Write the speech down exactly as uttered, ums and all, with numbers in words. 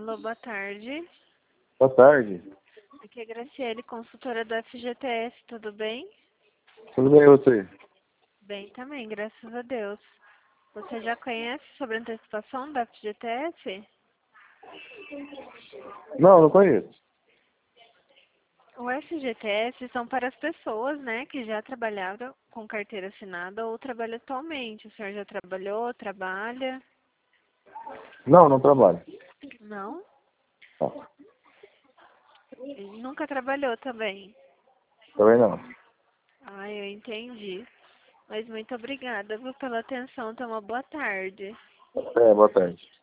Alô, boa tarde. Boa tarde. Aqui é Graciele, consultora do F G T S, tudo bem? Tudo bem, e você? Bem também, graças a Deus. Você já conhece sobre a antecipação da F G T S? Não, não conheço. O F G T S são para as pessoas, né, que já trabalharam com carteira assinada ou trabalham atualmente. O senhor já trabalhou, trabalha? Não, não trabalho. Não? Não, Ele nunca trabalhou também? também não. Ah, eu entendi. Mas muito obrigada, viu, pela atenção. Tenha uma boa tarde. É, boa tarde.